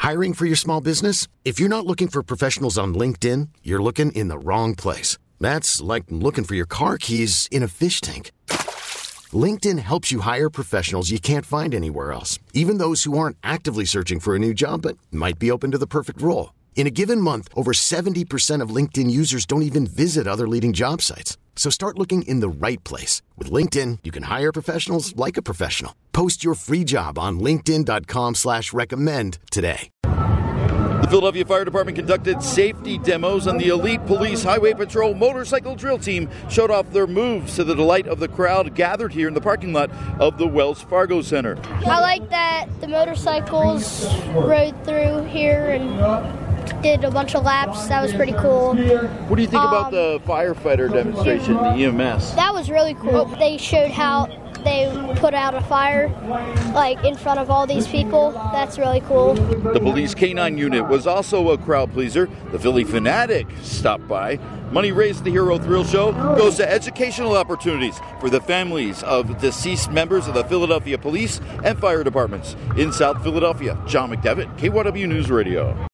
Hiring for your small business? If you're not looking for professionals on LinkedIn, you're looking in the wrong place. That's like looking for your car keys in a fish tank. LinkedIn helps you hire professionals you can't find anywhere else, even those who aren't actively searching for a new job but might be open to the perfect role. In a given month, over 70% of LinkedIn users don't even visit other leading job sites. So start looking in the right place. With LinkedIn, you can hire professionals like a professional. Post your free job on linkedin.com/recommend today. The Philadelphia Fire Department conducted safety demos, and the elite police highway patrol motorcycle drill team showed off their moves to the delight of the crowd gathered here in the parking lot of the Wells Fargo Center. I like that the motorcycles rode through here and did a bunch of laps. That was pretty cool. What do you think about the firefighter demonstration, the EMS? That was really cool. They showed how they put out a fire, like, in front of all these people. That's really cool. The police K-9 unit was also a crowd pleaser. The Philly Fanatic stopped by. Money raised at the Hero Thrill Show goes to educational opportunities for the families of deceased members of the Philadelphia Police and Fire Departments. In South Philadelphia, John McDevitt, KYW News Radio.